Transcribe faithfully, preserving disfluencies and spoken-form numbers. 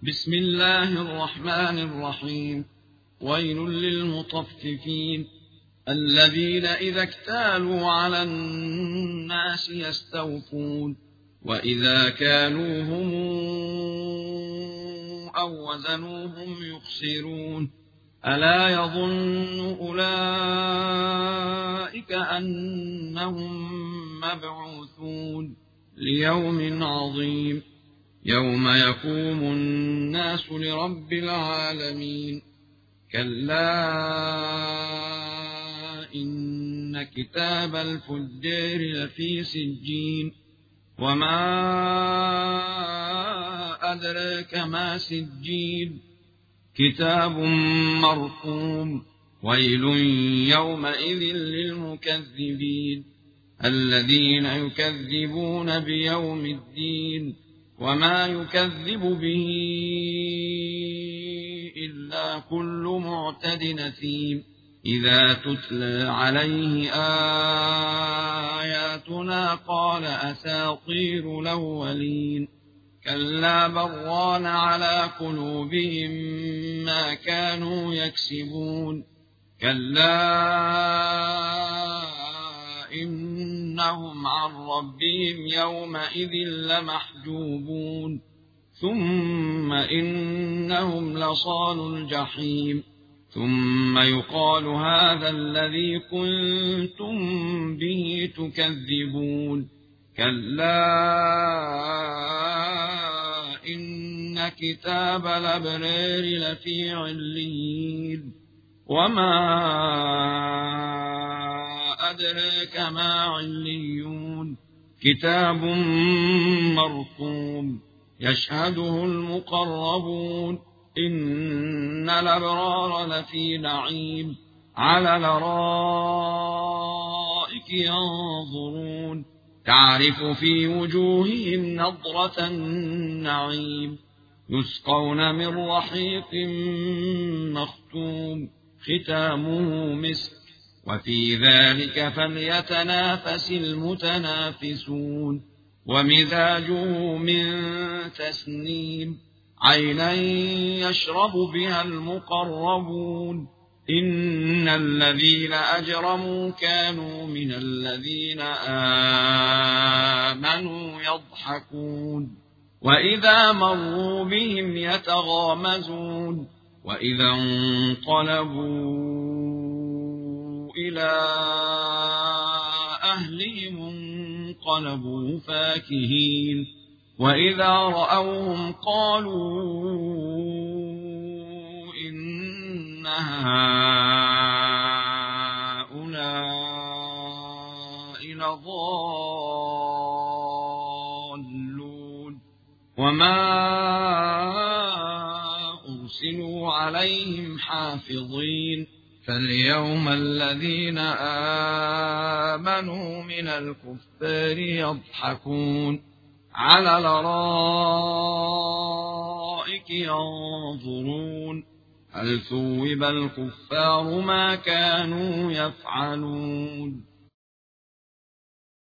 بسم الله الرحمن الرحيم. ويل للمطففين الذين إذا اكتالوا على الناس يستوفون وإذا كالوهم أو وزنوهم يخسرون ألا يظن أولئك أنهم مبعوثون ليوم عظيم يوم يقوم الناس لرب العالمين. كلا إن كتاب الفجار لفي سجين وما أدراك ما سجين كتاب مرقوم. ويل يومئذ للمكذبين الذين يكذبون بيوم الدين وما يكذب به إلا كل معتد أثيم إذا تتلى عليه آياتنا قال أساطير الأولين. كلا بران على قلوبهم ما كانوا يكسبون. كلا إنهم عن ربهم يومئذ لمحجوبون ثم إنهم لصالو الجحيم ثم يقال هذا الذي كنتم به تكذبون. كلا إن كتاب الأبرار لفي عليين وما أدراك ما عليون كتاب مرقوم يشهده المقربون إن الأبرار لفي نعيم على الأرائك ينظرون تعرف في وجوههم نضرة النعيم يسقون من رحيق مختوم ختامه مسك وفي ذلك فليتنافس المتنافسون. ومزاجه من تسنيم عينا يشرب بها المقربون إن الذين أجرموا كانوا من الذين آمنوا يضحكون وإذا مروا بهم يتغامزون وإذا انقلبوا إلى أهلهم انقلبوا فاكهين وإذا رأوهم قالوا إن هؤلاء لضالون وما أرسلوا عليهم حافظين. فاليوم الذين آمنوا من الكفار يضحكون على الأرائك ينظرون هل ثوب الكفار ما كانوا يفعلون.